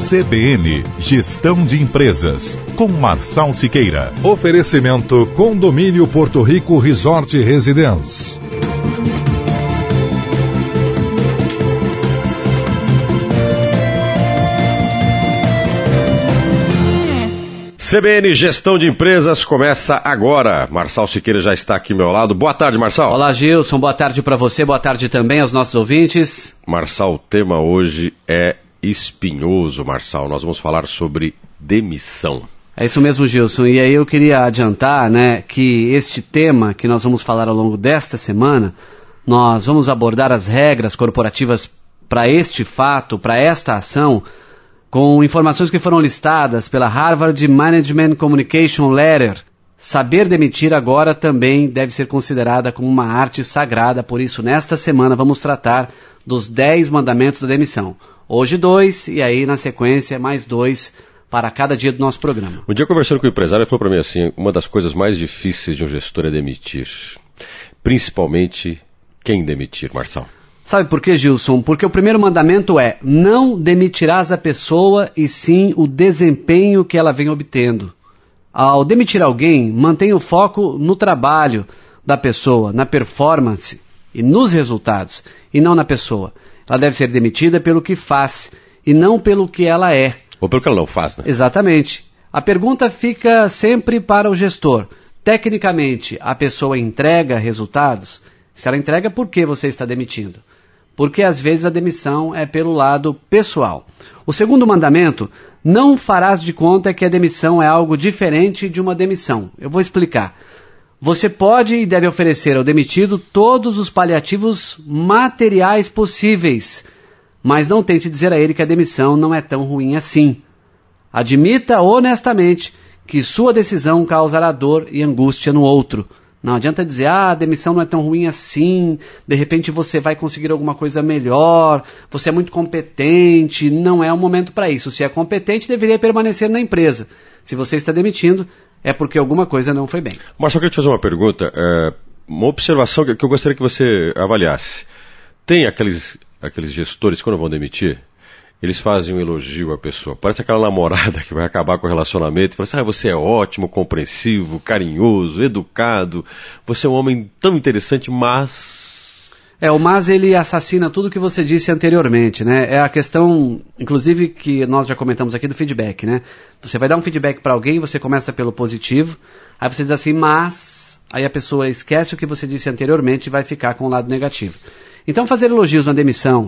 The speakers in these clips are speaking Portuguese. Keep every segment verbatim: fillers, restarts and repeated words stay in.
C B N, Gestão de Empresas, com Marçal Siqueira. Oferecimento Condomínio Porto Rico Resort Residence. C B N Gestão de Empresas começa agora. Marçal Siqueira já está aqui ao meu lado. Boa tarde, Marçal. Olá, Gilson. Boa tarde para você. Boa tarde também aos nossos ouvintes. Marçal, o tema hoje é espinhoso, Marçal. Nós vamos falar sobre demissão. É isso mesmo, Gilson. E aí eu queria adiantar, né, que este tema que nós vamos falar ao longo desta semana, nós vamos abordar as regras corporativas para este fato, para esta ação, com informações que foram listadas pela Harvard Management Communication Letter. Saber demitir agora também deve ser considerada como uma arte sagrada, por isso nesta semana vamos tratar dos dez mandamentos da demissão. Hoje dois, e aí na sequência mais dois para cada dia do nosso programa. Um dia conversando com o empresário, ele falou para mim assim, uma das coisas mais difíceis de um gestor é demitir. Principalmente quem demitir, Marçal. Sabe por quê, Gilson? Porque o primeiro mandamento é: não demitirás a pessoa e sim o desempenho que ela vem obtendo. Ao demitir alguém, mantenha o foco no trabalho da pessoa, na performance e nos resultados, e não na pessoa. Ela deve ser demitida pelo que faz e não pelo que ela é. Ou pelo que ela não faz, né? Exatamente. A pergunta fica sempre para o gestor. Tecnicamente, a pessoa entrega resultados? Se ela entrega, por que você está demitindo? Porque às vezes a demissão é pelo lado pessoal. O segundo mandamento: não farás de conta que a demissão é algo diferente de uma demissão. Eu vou explicar. Você pode e deve oferecer ao demitido todos os paliativos materiais possíveis, mas não tente dizer a ele que a demissão não é tão ruim assim. Admita honestamente que sua decisão causará dor e angústia no outro. Não adianta dizer, ah, a demissão não é tão ruim assim, de repente você vai conseguir alguma coisa melhor, você é muito competente. Não é o momento para isso. Se é competente, deveria permanecer na empresa. Se você está demitindo, é porque alguma coisa não foi bem. Marcelo, eu queria te fazer uma pergunta, é, uma observação que, que eu gostaria que você avaliasse. Tem aqueles, aqueles gestores, quando vão demitir, eles fazem um elogio à pessoa. Parece aquela namorada que vai acabar com o relacionamento e fala assim, ah, você é ótimo, compreensivo, carinhoso, educado, você é um homem tão interessante, mas... É, o mas ele assassina tudo que você disse anteriormente, né? É a questão, inclusive, que nós já comentamos aqui do feedback, né? Você vai dar um feedback para alguém, você começa pelo positivo, aí você diz assim, mas... Aí a pessoa esquece o que você disse anteriormente e vai ficar com o lado negativo. Então fazer elogios na demissão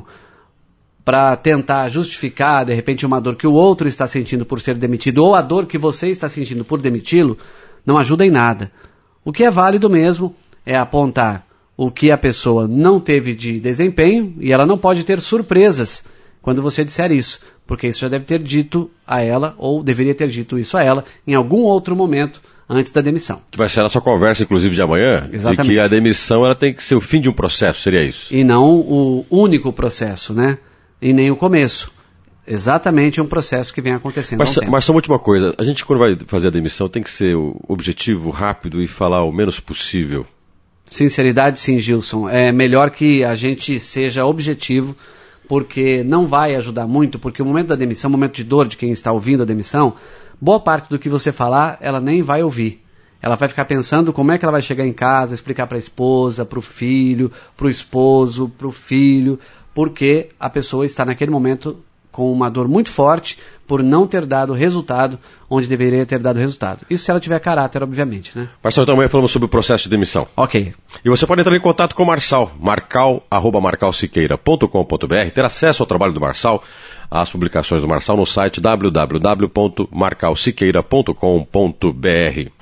para tentar justificar, de repente, uma dor que o outro está sentindo por ser demitido ou a dor que você está sentindo por demiti-lo, não ajuda em nada. O que é válido mesmo é apontar o que a pessoa não teve de desempenho e ela não pode ter surpresas quando você disser isso, porque isso já deve ter dito a ela ou deveria ter dito isso a ela em algum outro momento antes da demissão. Que vai ser a nossa conversa, inclusive, de amanhã. Exatamente. De que a demissão ela tem que ser o fim de um processo, seria isso? E não o único processo, né? E nem o começo. Exatamente um processo que vem acontecendo mas, há um tempo. Mas só uma última coisa, a gente quando vai fazer a demissão tem que ser objetivo, rápido e falar o menos possível. Sinceridade, sim, Gilson. É melhor que a gente seja objetivo, porque não vai ajudar muito, porque o momento da demissão, o momento de dor de quem está ouvindo a demissão, boa parte do que você falar, ela nem vai ouvir. Ela vai ficar pensando como é que ela vai chegar em casa, explicar para a esposa, para o filho, para o esposo, para o filho, porque a pessoa está naquele momento com uma dor muito forte por não ter dado resultado onde deveria ter dado resultado. Isso se ela tiver caráter, obviamente, né? Marçal, então amanhã falamos sobre o processo de demissão. Ok. E você pode entrar em contato com o Marçal, marcal, arroba marcal siqueira ponto com ponto b r, ter acesso ao trabalho do Marçal, às publicações do Marçal no site w w w ponto marcal siqueira ponto com ponto b r.